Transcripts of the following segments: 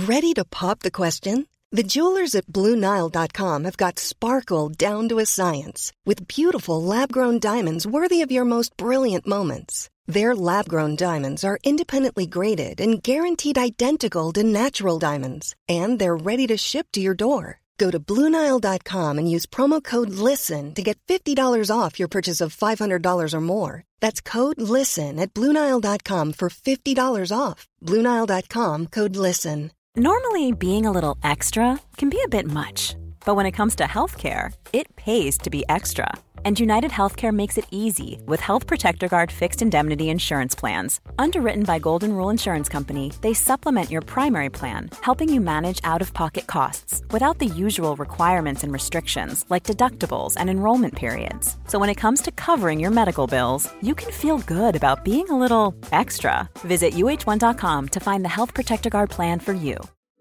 Ready to pop the question? The jewelers at BlueNile.com have got sparkle down to a science with beautiful lab-grown diamonds worthy of your most brilliant moments. Their lab-grown diamonds are independently graded and guaranteed identical to natural diamonds, and they're ready to ship to your door. Go to BlueNile.com and use promo code LISTEN to get $50 off your purchase of $500 or more. That's code LISTEN at BlueNile.com for $50 off. BlueNile.com, code LISTEN. Normally, being a little extra can be a bit much, but when it comes to healthcare, it pays to be extra. And United Healthcare makes it easy with Health Protector Guard fixed indemnity insurance plans. Underwritten by Golden Rule Insurance Company, they supplement your primary plan, helping you manage out-of-pocket costs without the usual requirements and restrictions like deductibles and enrollment periods. So when it comes to covering your medical bills, you can feel good about being a little extra. Visit uh1.com to find the Health Protector Guard plan for you.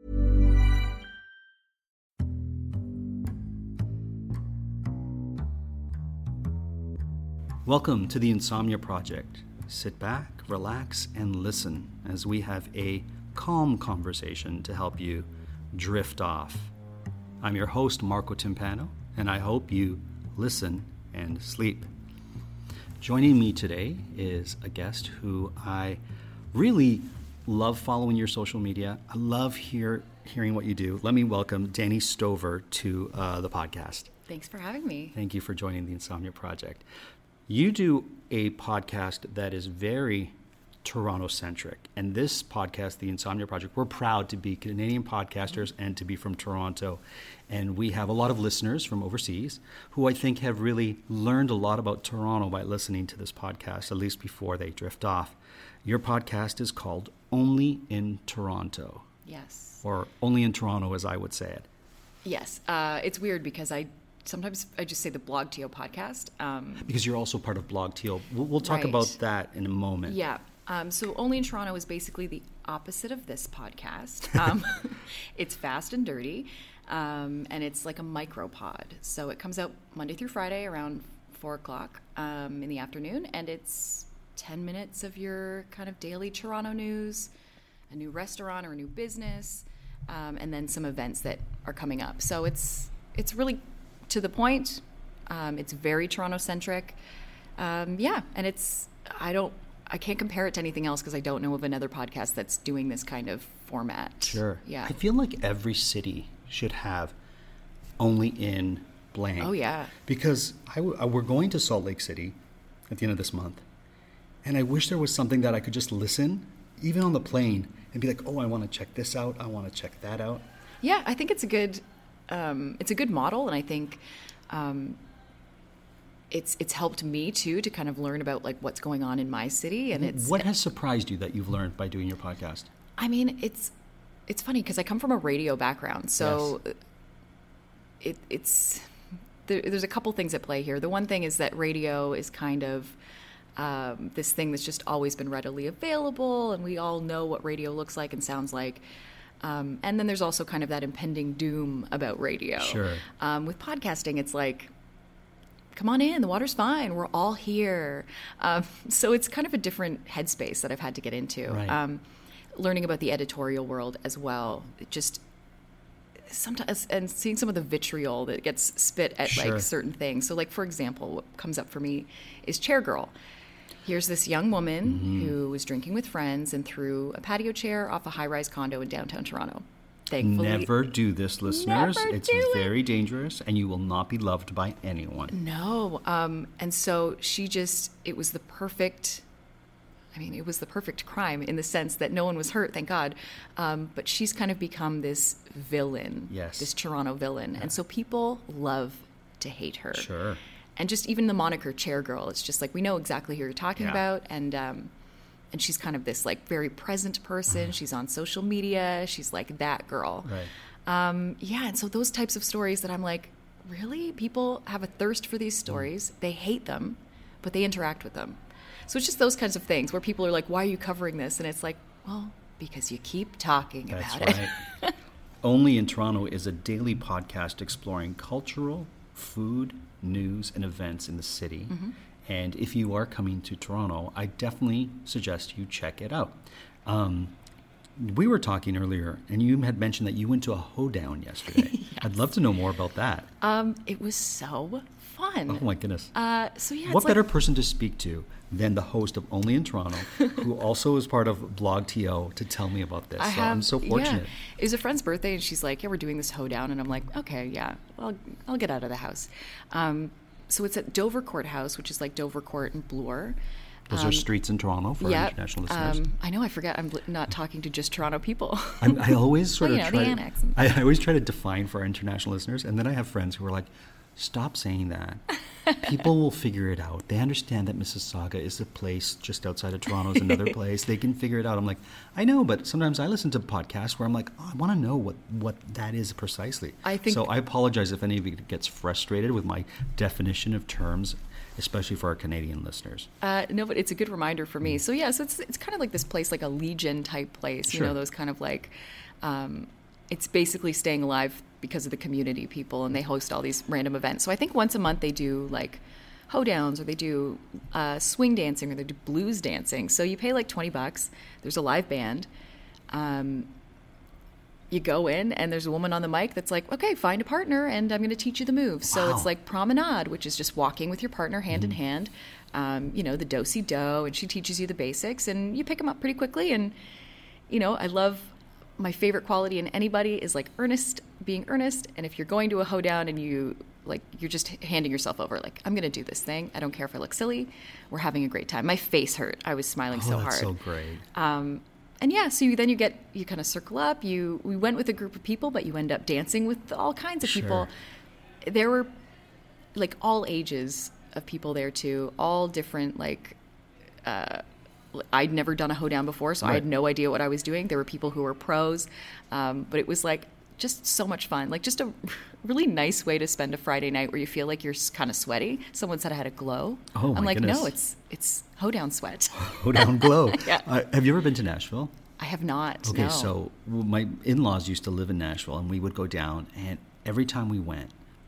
Welcome to the Insomnia Project. Sit back, relax, and listen as we have a calm conversation to help you drift off. I'm your host, Marco Timpano, and I hope you listen and sleep. Joining me today is a guest who I really love following your social media. I love hearing what you do. Let me welcome Dani Stover to the podcast. Thanks for having me. Thank you for joining the Insomnia Project. You do a podcast that is very Toronto-centric. And this podcast, The Insomnia Project, we're proud to be Canadian podcasters and to be from Toronto. And we have a lot of listeners from overseas who I think have really learned a lot about Toronto by listening to this podcast, at least before they drift off. Your podcast is called Only in Toronto. Yes. Or Only in Toronto, as I would say it. Yes. It's weird because sometimes I just say the Blog TO podcast. Because you're also part of Blog TO. We'll talk Right. about that in a moment. Yeah. So Only in Toronto is basically the opposite of this podcast. It's fast and dirty, and it's like a micropod. So it comes out Monday through Friday around 4 o'clock in the afternoon, and it's 10 minutes of your kind of daily Toronto news, a new restaurant or a new business, and then some events that are coming up. So it's really to the point. It's very Toronto-centric. And I can't compare it to anything else because I don't know of another podcast that's doing this kind of format. Sure. Yeah. I feel like every city should have Only in blank. Oh, yeah. Because we're going to Salt Lake City at the end of this month. And I wish there was something that I could just listen, even on the plane, and be like, oh, I want to check this out. I want to check that out. Yeah, I think it's a good model, and I think it's helped me too to kind of learn about like what's going on in my city. And what has surprised you that you've learned by doing your podcast? I mean, it's funny because I come from a radio background, so Yes. there's a couple things at play here. The one thing is that radio is kind of this thing that's just always been readily available, and we all know what radio looks like and sounds like. And then there's also kind of that impending doom about radio. Sure. With podcasting, it's like, come on in, the water's fine, we're all here. So it's kind of a different headspace that I've had to get into. Right. Learning about the editorial world as well. It just sometimes, and seeing some of the vitriol that gets spit at Sure. like certain things. So like, for example, what comes up for me is Chair Girl. Here's this young woman who was drinking with friends and threw a patio chair off a high-rise condo in downtown Toronto. Thankfully, Never do this, listeners. Never It's do it. very dangerous, and you will not be loved by anyone. No. And so it was the perfect crime in the sense that no one was hurt, thank God. But she's kind of become this villain, Yes. this Toronto villain. Yeah. And so people love to hate her. Sure. And just even the moniker Chair Girl, it's just like, we know exactly who you're talking about. And she's kind of this like very present person. She's on social media. She's like that girl. Right. And so those types of stories that I'm like, really? People have a thirst for these stories. They hate them, but they interact with them. So it's just those kinds of things where people are like, why are you covering this? And it's like, well, because you keep talking That's about right. it. Only in Toronto is a daily podcast exploring cultural, food, news, and events in the city. Mm-hmm. And if you are coming to Toronto, I definitely suggest you check it out. we were talking earlier, and you had mentioned that you went to a hoedown yesterday. Yes. I'd love to know more about that. It was so fun. Oh my goodness. So yeah, what better person to speak to than the host of Only in Toronto, who also is part of Blog TO, to tell me about this? I'm so fortunate. Yeah. It was a friend's birthday, and she's like, "Yeah, we're doing this hoedown," and I'm like, "Okay, yeah, well, I'll get out of the house." So it's at Dover Courthouse, which is like Dover Court and Bloor. Those are streets in Toronto for our international listeners. I know, I forget. I'm not talking to just Toronto people. I always sort of the try. annex. I always try to define for our international listeners, and then I have friends who are like, "Stop saying that. People will figure it out. They understand that Mississauga is a place just outside of Toronto is another place. They can figure it out." I'm like, I know, but sometimes I listen to podcasts where I'm like, I want to know what that is precisely. So I apologize if any of you gets frustrated with my definition of terms, especially for our Canadian listeners. No, but it's a good reminder for me. So yeah, so it's kind of like this place, like a Legion type place. Sure. You know, those kind of like, it's basically staying alive because of the community people, and they host all these random events. So I think once a month they do like hoedowns, or they do swing dancing, or they do blues dancing. So you pay like $20. There's a live band. You go in, and there's a woman on the mic that's like, "Okay, find a partner, and I'm going to teach you the moves." So it's like promenade, which is just walking with your partner hand in hand. You know, the do-si-do, and she teaches you the basics, and you pick them up pretty quickly. And you know, I love, my favorite quality in anybody is like being earnest. And if you're going to a hoedown and you're just handing yourself over, like, I'm going to do this thing. I don't care if I look silly. We're having a great time. My face hurt. I was smiling so hard. That's so great. And yeah, so you kind of circle up. We went with a group of people, but you end up dancing with all kinds of people. There were like all ages of people there too, all different, like, I'd never done a hoedown before, so I had no idea what I was doing. There were people who were pros, but it was like just so much fun. Like just a really nice way to spend a Friday night where you feel like you're kind of sweaty. Someone said I had a glow. Oh my I'm like, goodness. no, it's hoedown sweat. Hoedown glow. Yeah. Have you ever been to Nashville? I have not. Okay, no. so my in-laws used to live in Nashville, and we would go down, and every time we went,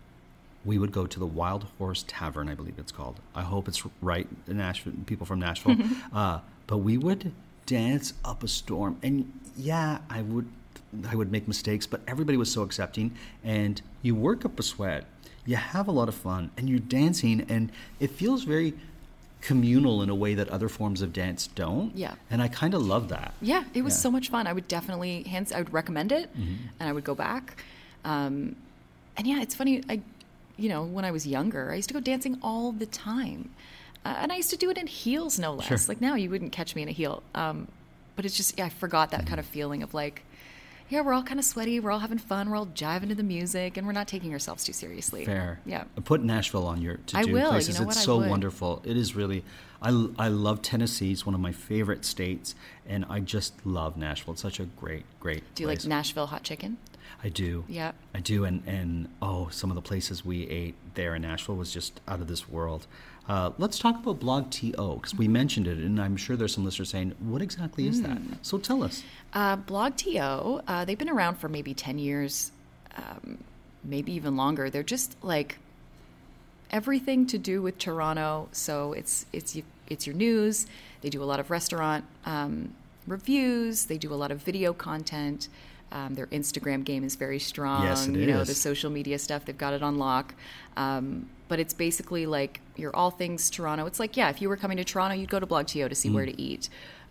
we would go to the Wild Horse Tavern, I believe it's called. I hope it's right, Nashville, people from Nashville. But we would dance up a storm. And yeah, I would make mistakes, but everybody was so accepting. And you work up a sweat, you have a lot of fun, and you're dancing, and it feels very communal in a way that other forms of dance don't. Yeah. And I kind of love that. Yeah, it was so much fun. I would definitely, I would recommend it, and I would go back. And yeah, it's funny, when I was younger, I used to go dancing all the time. And I used to do it in heels, no less. Sure. Like now you wouldn't catch me in a heel. But it's just, I forgot that kind of feeling of like, yeah, we're all kind of sweaty, we're all having fun, we're all jiving to the music, and we're not taking ourselves too seriously. Fair. Yeah. Put Nashville on your to-do places. You know what? It's so wonderful. It is really, I love Tennessee. It's one of my favorite states, and I just love Nashville. It's such a great place. Do you like Nashville hot chicken? I do. Yeah. I do, and some of the places we ate there in Nashville was just out of this world. Let's talk about Blog TO, because we mentioned it, and I'm sure there's some listeners saying, what exactly is that? So tell us. Blog TO, they've been around for maybe 10 years, maybe even longer. They're just like everything to do with Toronto. So it's your news. They do a lot of restaurant reviews. They do a lot of video content. Their Instagram game is very strong. Yes, it is. The social media stuff, they've got it on lock. But it's basically like you're all things Toronto. It's like, if you were coming to Toronto, you'd go to Blog TO to see where to eat.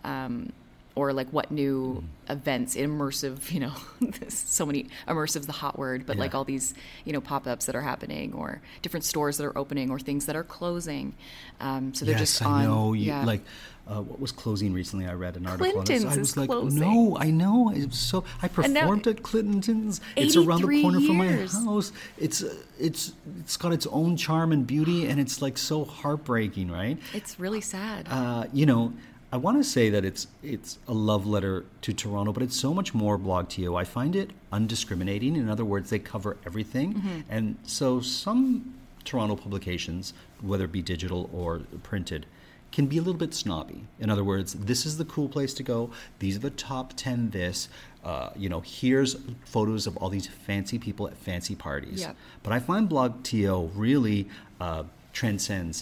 Or like what new events, immersive, so many, immersive's the hot word, but like all these, pop-ups that are happening, or different stores that are opening, or things that are closing. So they're just on. Yes, I know. What was closing recently? I read an article. Clinton's on it. I was is like, closing. no, I know. I performed at Clinton's. It's around the corner from my house. It's got its own charm and beauty, and it's like so heartbreaking, right? It's really sad. I want to say that it's a love letter to Toronto, but it's so much more Blog TO. I find it undiscriminating. In other words, they cover everything. And so some Toronto publications, whether it be digital or printed, can be a little bit snobby. In other words, this is the cool place to go. These are the top 10 this. Here's photos of all these fancy people at fancy parties. Yep. But I find Blog TO really transcends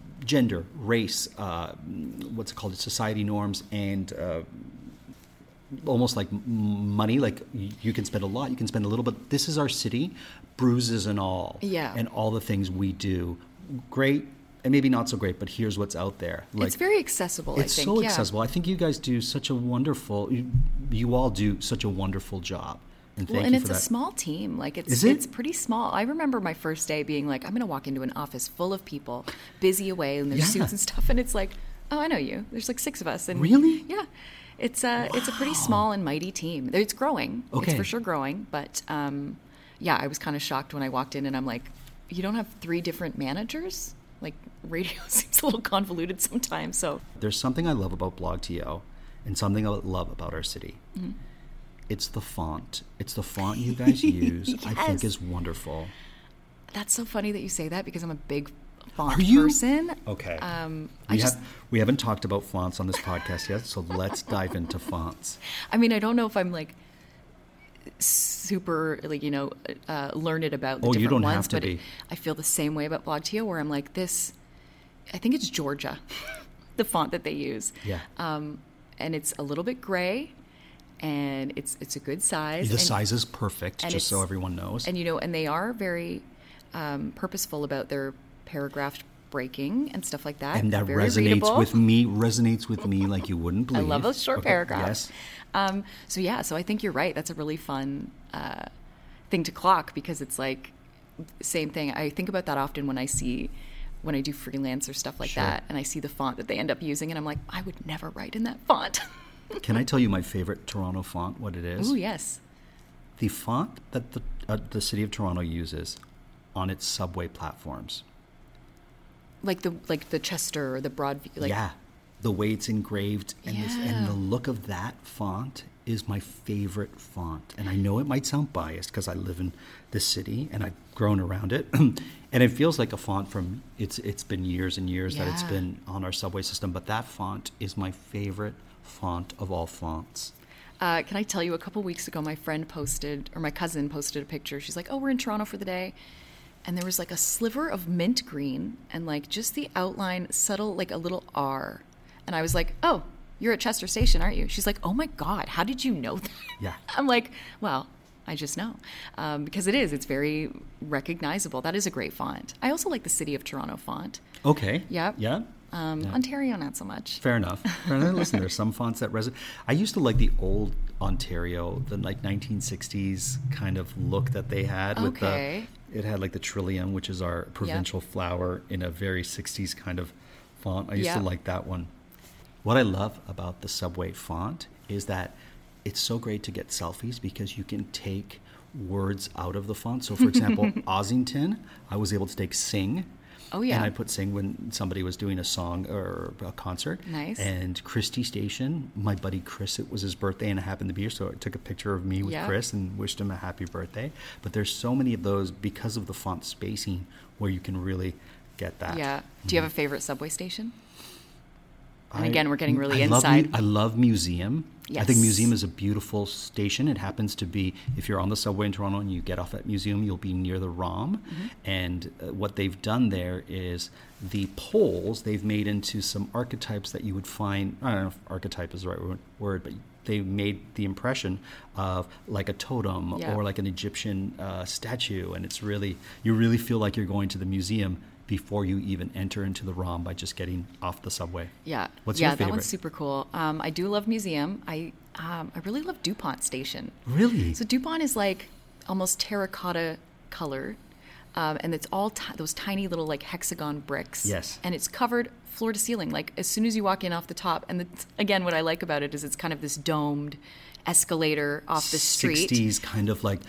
gender, race, society norms, and almost like money. Like you can spend a lot, you can spend a little, but this is our city, bruises and all. Yeah. And all the things we do. Great. And maybe not so great, but here's what's out there. Like, it's very accessible, I think. It's so accessible. I think you guys do such a wonderful, you all do such a wonderful job. And thank you it's for that. a small team. Like Is it? It's pretty small. I remember my first day being like, I'm going to walk into an office full of people, busy away in their suits and stuff. And it's like, oh, I know you. There's like 6 of us. And Really? Yeah. It's a pretty small and mighty team. It's growing. Okay. It's for sure growing. But yeah, I was kind of shocked when I walked in and I'm like, you don't have 3 different managers? Like radio seems a little convoluted sometimes. So there's something I love about BlogTO and something I love about our city. Mm-hmm. It's the font. It's the font you guys use. Yes. I think is wonderful. That's so funny that you say that because I'm a big font Are you? person. Okay. I We haven't talked about fonts on this podcast yet, so let's dive into fonts. I mean, I don't know if I'm like super like learned about the Oh, different you don't ones, have to but be. I feel the same way about BlogTO, where I'm like this. I think it's Georgia, the font that they use. Yeah. And it's a little bit gray, and it's a good size. The and, size is perfect, and just so it's- everyone knows. And and they are very purposeful about their paragraph breaking and stuff like that. And that Very resonates with me like you wouldn't I believe. love those short Okay, paragraphs. Yes. So I think you're right. That's a really fun thing to clock because it's like same thing. I think about that often when I do freelance or stuff like Sure. that, and I see the font that they end up using, and I'm like, I would never write in that font. Can I tell you my favorite Toronto font, what it is? Oh yes. The font that the city of Toronto uses on its subway platforms. Like the Chester or the Broadview. Like, Yeah. The way it's engraved and Yeah. the look of that font is my favorite font. And I know it might sound biased because I live in this city and I've grown around it. And it feels like a font from it's been years and years that it's Yeah. been on our subway system, but that font is my favorite font of all fonts. Can I tell you, a couple weeks ago, my cousin posted a picture. She's like, oh, we're in Toronto for the day. And there was like a sliver of mint green and like just the outline, subtle, like a little R. And I was like, oh, you're at Chester Station, aren't you? She's like, oh my God, how did you know that? Yeah. I'm like, well, I just know. Because it's very recognizable. That is a great font. I also like the City of Toronto font. Okay. Yep. Yeah. Ontario, not so much. Fair enough. Listen, there's some fonts that resonate. I used to like the old Ontario, the like 1960s kind of look that they had. Okay. It had like the trillium, which is our provincial flower, in a very 60s kind of font. I used to like that one. What I love about the subway font is that it's so great to get selfies because you can take words out of the font. So, for example, Ossington, I was able to take sing. Oh, yeah. And I put sing when somebody was doing a song or a concert. Nice. And Christie Station, my buddy Chris, it was his birthday and I happened to be here, so I took a picture of me with Chris and wished him a happy birthday. But there's so many of those because of the font spacing where you can really get that. Yeah. Do you have a favorite subway station? And again, we're getting really inside. I love Museum. Yes. I think Museum is a beautiful station. It happens to be, if you're on the subway in Toronto and you get off at Museum, you'll be near the ROM. Mm-hmm. And what they've done there is the poles they've made into some archetypes that you would find, I don't know if archetype is the right word, but they made the impression of like a totem or like an Egyptian statue. And it's really, you really feel like you're going to the museum before you even enter into the ROM by just getting off the subway. Yeah. What's your favorite? That one's super cool. I do love Museum. I really love DuPont Station. Really? So DuPont is like almost terracotta color. And it's all those tiny little like hexagon bricks. Yes. And it's covered floor to ceiling. Like as soon as you walk in off the top. And again, what I like about it is it's kind of this domed escalator off the street. 60s kind of like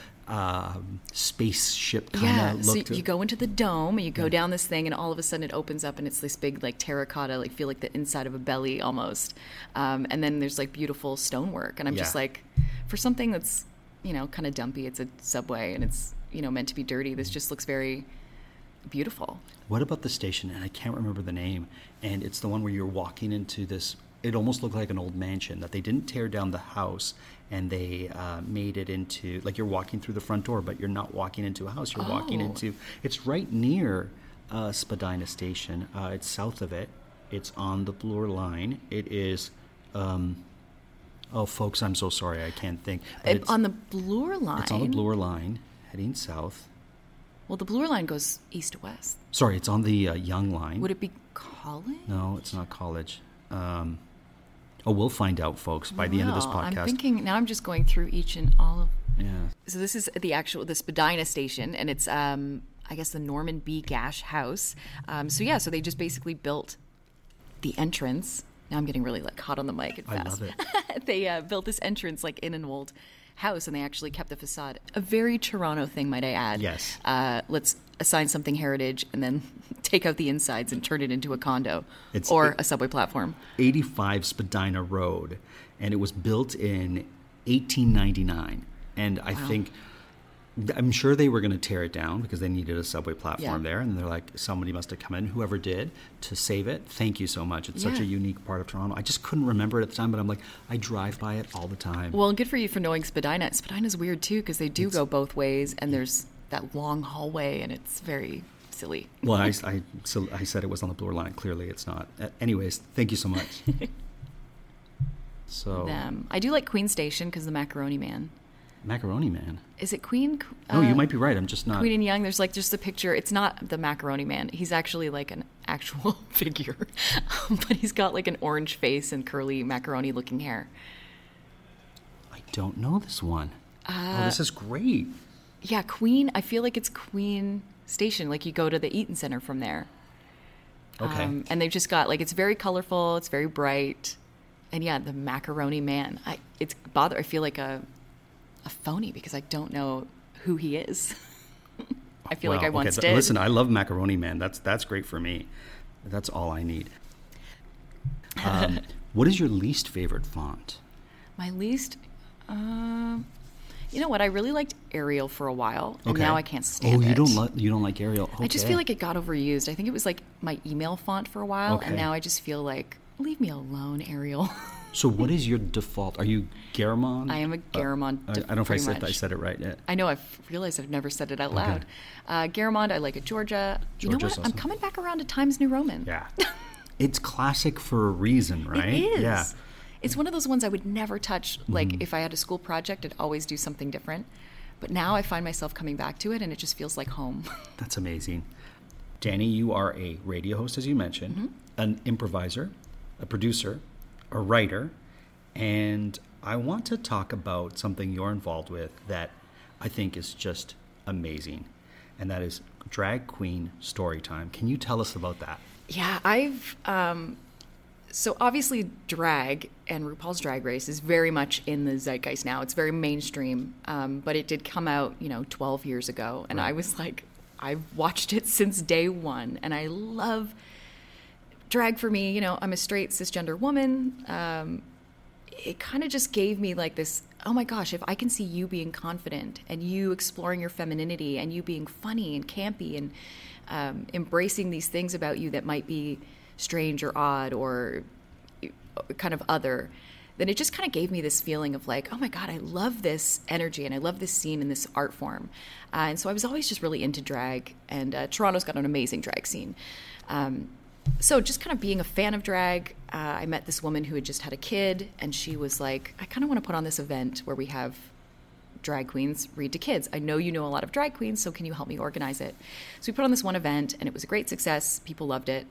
spaceship kind of look. So you go into the dome, and you go down this thing, and all of a sudden it opens up, and it's this big like terracotta, like feel like the inside of a belly almost. And then there's like beautiful stonework, and I'm just like, for something that's kind of dumpy, it's a subway, and it's meant to be dirty. This just looks very beautiful. What about the station? And I can't remember the name. And it's the one where you're walking into this. It almost looked like an old mansion that they didn't tear down the house and they made it into, like you're walking through the front door, but you're not walking into a house. You're walking into, it's right near Spadina Station. It's south of it. It's on the Bloor line. It is, Oh, folks, I'm so sorry. I can't think. But On the Bloor line. It's on the Bloor line, heading south. Well, the Bloor line goes east to west. Sorry, it's on the Young line. Would it be College? No, it's not College. We'll find out, folks, by the end of this podcast. I'm thinking, now I'm just going through each and all of... Yeah. So this is the Spadina station, and it's, I guess, the Norman B. Gash House. So they just basically built the entrance. Now I'm getting really hot on the mic and fast. I love it. They built this entrance in an old house, and they actually kept the facade. A very Toronto thing, might I add. Yes. Let's assign something heritage and then take out the insides and turn it into a condo a subway platform. 85 Spadina Road, and it was built in 1899. And I'm sure they were going to tear it down because they needed a subway platform there. And they're like, somebody must have come in, whoever did, to save it. Thank you so much. It's such a unique part of Toronto. I just couldn't remember it at the time, but I'm like, I drive by it all the time. Well, good for you for knowing Spadina. Spadina's weird too because they go both ways, and there's that long hallway, and it's very silly. Well, I said it was on the Bloor line. Clearly, it's not. Anyways, thank you so much. So I do like Queen Station because the Macaroni Man. Macaroni Man. Is it Queen? No, you might be right. I'm just not. Queen and Young. There's just a picture. It's not the Macaroni Man. He's actually an actual figure, but he's got an orange face and curly macaroni-looking hair. I don't know this one. This is great. Yeah, Queen. I feel like it's Queen Station. You go to the Eaton Center from there. Okay. And they've just got it's very colorful. It's very bright, and the Macaroni Man. I feel like a phony because I don't know who he is. I feel like I once did. Listen, I love Macaroni Man. That's great for me. That's all I need. What is your least favorite font? My least... you know what? I really liked Arial for a while, and now I can't stand it. You don't like Arial? Okay. I just feel like it got overused. I think it was my email font for a while, and now I just feel leave me alone, Arial. So what is your default? Are you Garamond? I am a Garamond. I don't know if I said it right yet. I know. I've realized I've never said it out loud. Garamond. I like a Georgia. You know what? Awesome. I'm coming back around to Times New Roman. Yeah. It's classic for a reason, right? It is. Yeah. It's one of those ones I would never touch. If I had a school project, I'd always do something different. But now I find myself coming back to it, and it just feels like home. That's amazing. Danny, you are a radio host, as you mentioned, an improviser, a producer, a writer, and I want to talk about something you're involved with that I think is just amazing, and that is Drag Queen Storytime. Can you tell us about that? Yeah, I've... So obviously drag and RuPaul's Drag Race is very much in the zeitgeist now. It's very mainstream, but it did come out, 12 years ago, and I was I've watched it since day one, and I love drag. For me, I'm a straight cisgender woman. It kind of just gave me this, oh my gosh, if I can see you being confident and you exploring your femininity and you being funny and campy and embracing these things about you that might be strange or odd or kind of other, then it just kind of gave me this feeling of oh my God, I love this energy and I love this scene and this art form. And so I was always just really into drag, and Toronto's got an amazing drag scene. So just kind of being a fan of drag, I met this woman who had just had a kid, and she was like, I kind of want to put on this event where we have drag queens read to kids. I know you know a lot of drag queens, so can you help me organize it? So we put on this one event, and it was a great success. People loved it.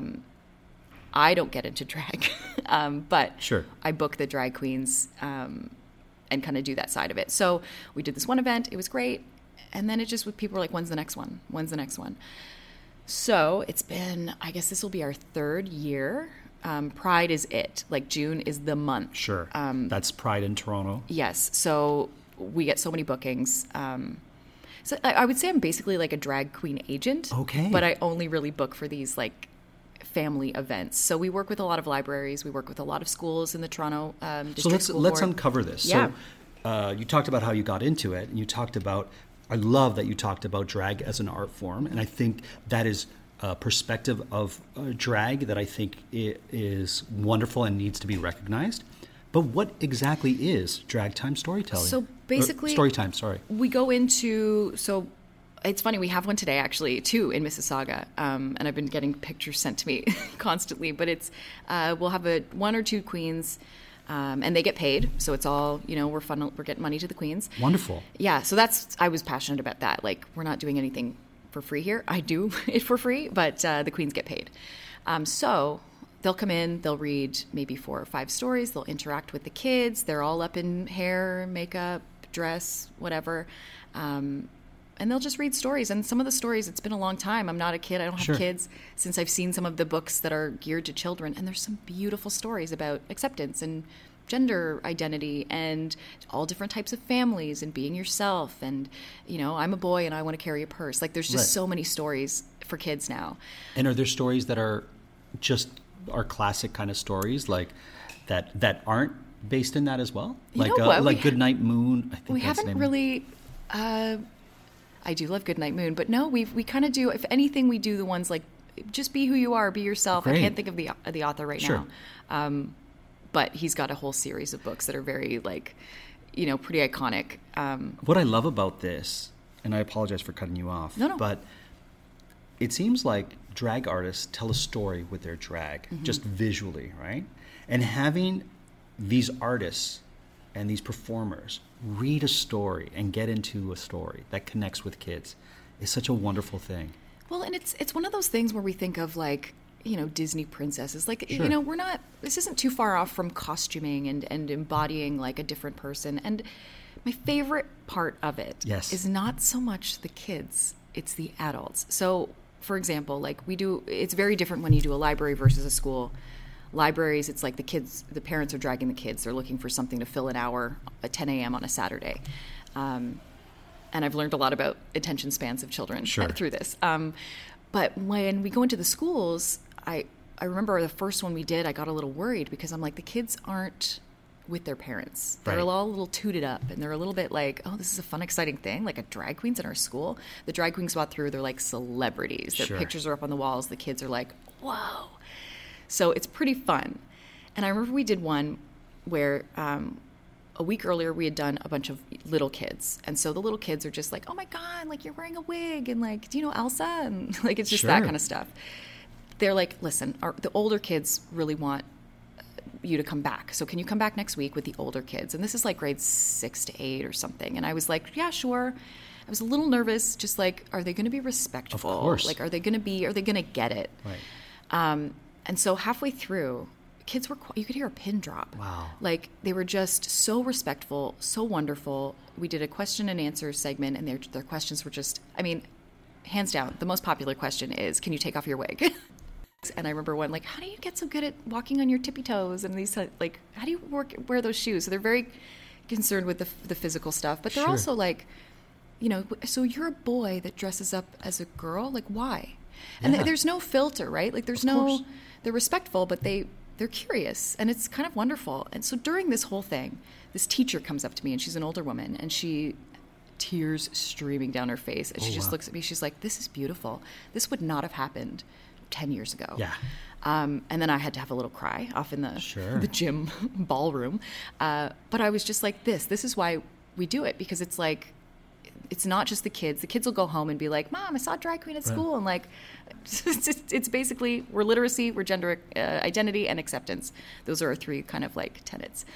I don't get into drag, but sure. I book the drag queens and kind of do that side of it. So we did this one event. It was great. And then it just, people were like, when's the next one? When's the next one? So it's been, I guess this will be our third year. Pride is it. June is the month. Sure. That's Pride in Toronto. Yes. So we get so many bookings. So I would say I'm basically a drag queen agent. Okay. But I only really book for these family events. So we work with a lot of libraries. We work with a lot of schools in the Toronto district school board. Let's uncover this. Yeah. So you talked about how you got into it, and you talked about, I love that you talked about drag as an art form, and I think that is a perspective of drag that I think is wonderful and needs to be recognized. But what exactly is drag time storytelling? So basically... story time, sorry. We go into... So it's funny, we have one today, actually, too, in Mississauga, and I've been getting pictures sent to me constantly, but it's... we'll have one or two queens And they get paid, so it's all, we're getting money to the queens. Wonderful. Yeah, so I was passionate about that. Like, we're not doing anything for free here. I do it for free, but the queens get paid. So they'll come in, they'll read maybe 4 or 5 stories, they'll interact with the kids, they're all up in hair, makeup, dress, whatever. And they'll just read stories. And some of the stories, it's been a long time. I'm not a kid. I don't have kids since I've seen some of the books that are geared to children. And there's some beautiful stories about acceptance and gender identity and all different types of families and being yourself. And, I'm a boy and I want to carry a purse. Like, there's just so many stories for kids now. And are there stories that are just our classic kind of stories, like that aren't based in that as well? Like Goodnight Moon, I think we that's haven't really... I do love Goodnight Moon, but no, we kind of do. If anything, we do the ones like just be who you are, be yourself. Great. I can't think of the author right now, but he's got a whole series of books that are very pretty iconic. What I love about this, and I apologize for cutting you off, no. But it seems like drag artists tell a story with their drag, just visually, right? And having these artists and these performers read a story and get into a story that connects with kids is such a wonderful thing. Well, and it's one of those things where we think of Disney princesses. This isn't too far off from costuming and embodying like a different person. And my favorite part of it is not so much the kids, it's the adults. So, for example, it's very different when you do a library versus a school. Libraries, it's like the parents are dragging the kids. They're looking for something to fill an hour at 10 a.m. on a Saturday. And I've learned a lot about attention spans of children through this. But when we go into the schools, I remember the first one we did, I got a little worried because I'm like, the kids aren't with their parents. They're all a little tooted up, and they're a little bit like, oh, this is a fun, exciting thing, like a drag queens in our school. The drag queens walk through, they're like celebrities. Their pictures are up on the walls. The kids are like, whoa. So it's pretty fun. And I remember we did one where a week earlier we had done a bunch of little kids. And so the little kids are just like, oh my God, like you're wearing a wig. And like, do you know Elsa? And like, it's just that kind of stuff. They're like, listen, the older kids really want you to come back. So can you come back next week with the older kids? And this is like grades 6 to 8 or something. And I was like, yeah, sure. I was a little nervous, just like, are they going to be respectful? Of course. Like, are they going to get it? Right. And so halfway through, kids you could hear a pin drop. Wow. Like, they were just so respectful, so wonderful. We did a question and answer segment, and their questions were just, hands down, the most popular question is, can you take off your wig? And I remember one, like, how do you get so good at walking on your tippy toes? And these, like, how do you wear those shoes? So they're very concerned with the physical stuff, but they're also like, so you're a boy that dresses up as a girl? Like, why? And there's no filter, right? Like, there's they're respectful, but they're curious, and it's kind of wonderful. And so during this whole thing, this teacher comes up to me, and she's an older woman, and tears streaming down her face, and she just looks at me. She's like, this is beautiful. This would not have happened 10 years ago. Yeah. And then I had to have a little cry off in the gym ballroom. But I was just like, this is why we do it, because it's like, it's not just the kids. The kids will go home and be like, Mom, I saw a drag queen at school. And like, it's basically, we're literacy, we're gender identity, and acceptance. Those are our 3 kind of like tenets.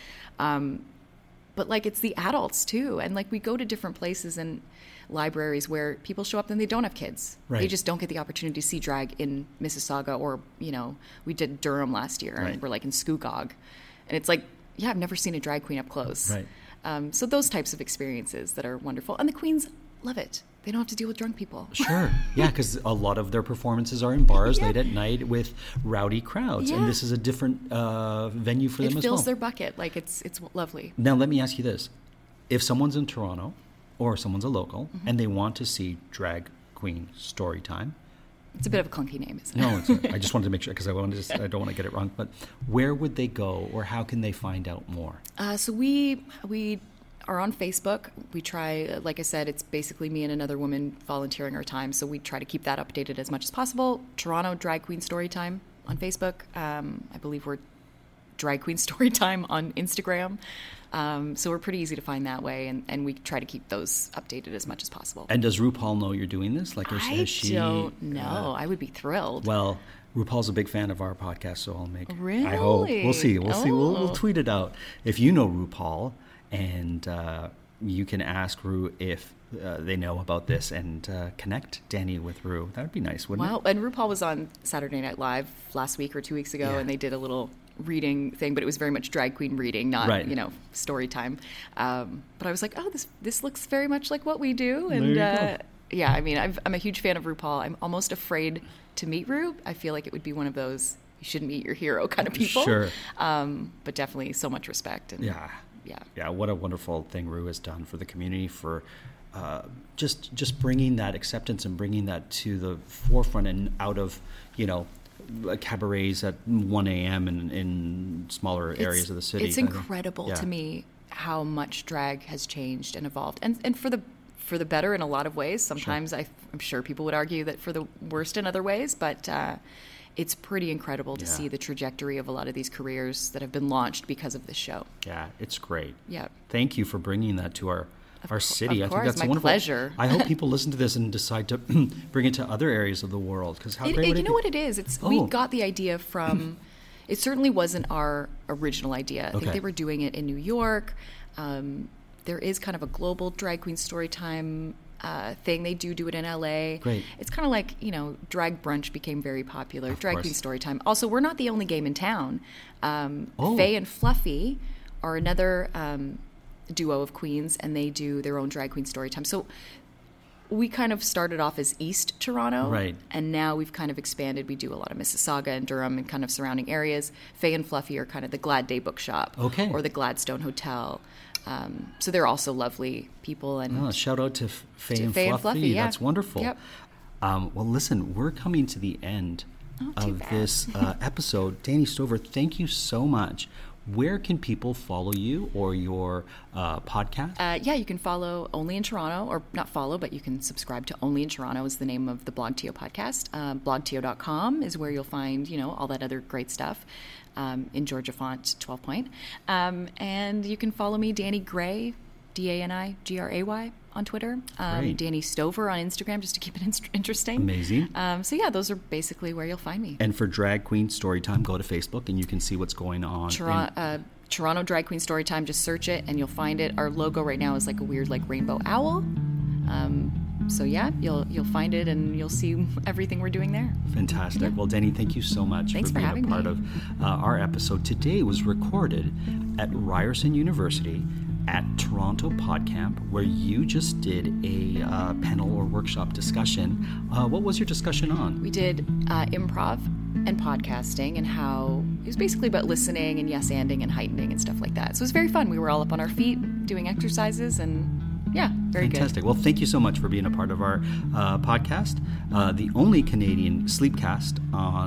But like, it's the adults too. And like, we go to different places and libraries where people show up and they don't have kids. Right. They just don't get the opportunity to see drag in Mississauga, or, we did Durham last year, and we're like in Scugog. And it's like, yeah, I've never seen a drag queen up close. Right. So those types of experiences that are wonderful. And the queens love it. They don't have to deal with drunk people. Sure. Yeah, because a lot of their performances are in bars late at night with rowdy crowds. And this is a different venue for them as well. It fills their bucket. Like, it's lovely. Now, let me ask you this. If someone's in Toronto or someone's a local and they want to see Drag Queen Storytime. It's a bit of a clunky name, isn't it? No, I just wanted to make sure, because I don't want to get it wrong. But where would they go, or how can they find out more? So we are on Facebook. We try, like I said, it's basically me and another woman volunteering our time. So we try to keep that updated as much as possible. Toronto Drag Queen Storytime on Facebook. I believe we're Drag Queen Storytime on Instagram. So we're pretty easy to find that way, and we try to keep those updated as much as possible. And does RuPaul know you're doing this? Like, I don't know. I would be thrilled. Well, RuPaul's a big fan of our podcast, so I'll make. Really? I hope. We'll see. We'll see. We'll Oh. tweet it out. If you know RuPaul, and you can ask Ru if they know about this and connect Danny with Ru. That would be nice, wouldn't Wow. And RuPaul was on Saturday Night Live last week or 2 weeks ago, Yeah. and they did a little reading thing, but it was very much drag queen reading, not Right. story time. But I was like, oh, this looks very much like what we do, and There you go. yeah, I mean, I'm a huge fan of RuPaul. I'm almost afraid to meet Ru. I feel like it would be one of those you shouldn't meet your hero kind of people. Sure. But definitely so much respect. And Yeah. yeah. Yeah, what a wonderful thing Ru has done for the community, for just bringing that acceptance and bringing that to the forefront and out of, cabarets at 1 a.m. in smaller areas of the city. It's incredible Yeah. to me how much drag has changed and evolved, and for the better in a lot of ways. Sometimes I'm sure people would argue that for the worst in other ways, but it's pretty incredible to Yeah. see the trajectory of a lot of these careers that have been launched because of this show. Yeah, it's great. Yeah. Thank you for bringing that to our city. of I think course, that's my wonderful. pleasure. I hope people listen to this and decide to bring it to other areas of the world. Because how great would You it know be? what it is? We Oh. got the idea from. It certainly wasn't our original idea. I think Okay. they were doing it in New York. There is kind of a global drag queen storytime thing. They do it in LA. Great. It's kind of like, drag brunch became very popular. Of Drag course. queen storytime. Also, we're not the only game in town. Oh. Faye and Fluffy are another duo of queens, and they do their own drag queen storytime. So we kind of started off as East Toronto. Right. And now we've kind of expanded. We do a lot of Mississauga and Durham and kind of surrounding areas. Faye and Fluffy are kind of the Glad Day Bookshop. Okay. Or the Gladstone Hotel. So they're also lovely people. And Oh, shout out to Faye and Faye Fluffy. and Fluffy, yeah. That's wonderful. Yep. Well, listen, we're coming to the end too of bad. this episode. Danny Stover, thank you so much. Where can people follow you or your podcast? yeah, you can follow Only in Toronto, or not follow, but you can subscribe to Only in Toronto is the name of the BlogTO podcast. BlogTO.com is where you'll find, all that other great stuff in Georgia font 12 point. And you can follow me, Danny Gray, DANIGRAY on Twitter. Great. Danny Stover on Instagram, just to keep it interesting. Amazing. So yeah, those are basically where you'll find me. And for Drag Queen Storytime, go to Facebook and you can see what's going on. Toronto Drag Queen Storytime, just search it and you'll find it. Our logo right now is like a weird rainbow owl. So yeah, you'll find it and you'll see everything we're doing there. Fantastic. Yeah. Well, Danny, thank you so much Thanks for for being having a part me. of our episode. Today was recorded at Ryerson University at Toronto PodCamp, where you just did a panel or workshop discussion. What was your discussion on? We did improv and podcasting, and how it was basically about listening and yes-anding and heightening and stuff like that. So it was very fun. We were all up on our feet doing exercises, and yeah, very Fantastic. Well, thank you so much for being a part of our podcast, the only Canadian sleepcast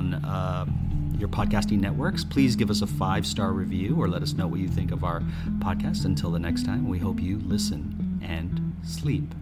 on your podcasting networks. Please give us a 5-star review or let us know what you think of our podcast. Until the next time, we hope you listen and sleep.